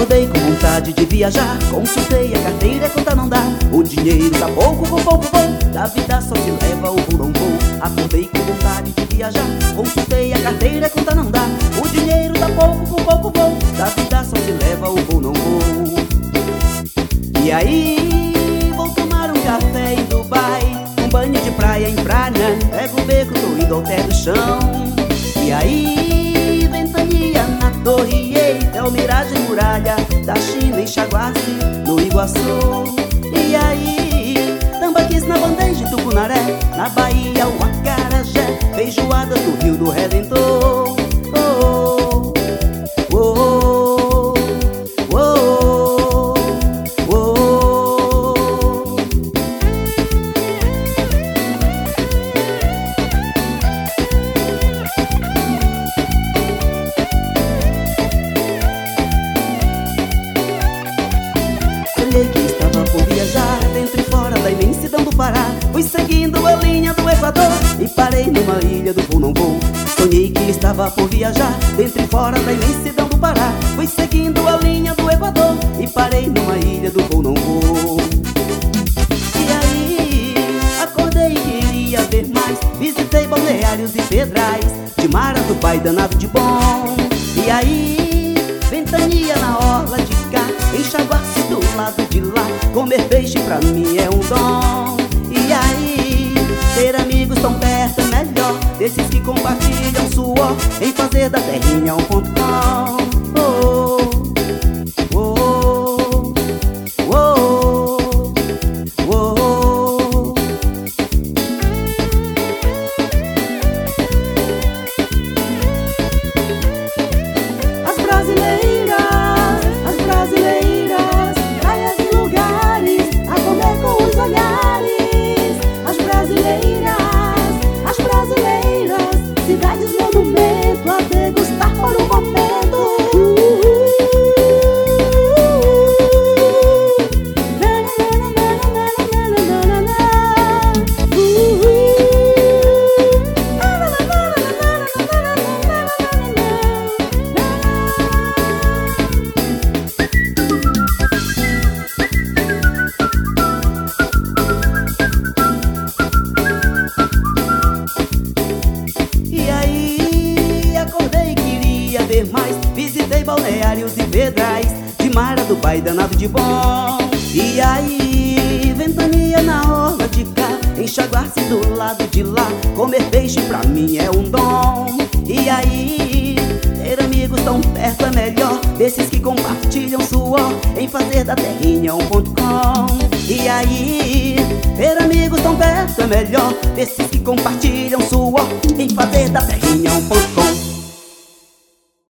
Acordei com vontade de viajar, consultei a carteira, conta não dá. O dinheiro tá pouco, com pouco bom, da vida só se leva o voo não vou. Acordei com vontade de viajar, consultei a carteira, conta não dá. O dinheiro tá pouco, com pouco bom, da vida só se leva o voo não vou. E aí, vou tomar um café em Dubai, um banho de praia em Praia, pego o beco, tô indo ao pé do chão. E aí, ventania na Torre Eiffel, miragem muralha da China em Chaguaci, no Iguaçu. E aí, tambaquis na bandeja em Tucunaré, na Bahia o acarajé, feijoada do Rio do Redentor. Oh, oh, oh, oh, oh, oh, oh. Sonhei que estava por viajar dentro e fora da imensidão do Pará. Fui seguindo a linha do Equador e parei numa ilha do voo não vou. Sonhei que estava por viajar dentro e fora da imensidão do Pará. Fui seguindo a linha do Equador e parei numa ilha do voo não vou. E aí, acordei e queria ver mais. Visitei balneários e pedrais, de mar a Dubai danado de bom. E aí, ventania na orla de cá, enxaguar-se do lado de lá, comer peixe pra mim é um dom. E aí, ter amigos tão perto é melhor, desses que compartilham suor, em fazer da terrinha um ponto com. Oh, oh, oh, oh, oh, oh. As brasileiras, praias e lugares, a comer com os olhares. As brasileiras, cidades, monumento, a degustar por um momento. E aí, acordei e queria ver mais. Visitei balneários e pedrais, de mar a Dubai danado de bom. E aí, ventania na orla de cá, enxaguar-se do lado de lá, comer peixe pra mim é um dom. E aí, ter amigos tão perto é melhor, desses que compartilham suor, em fazer da terrinha um ponto com. E aí, ter amigos tão perto é melhor, desses que compartilham suor, em fazer da terrinha um ponto com.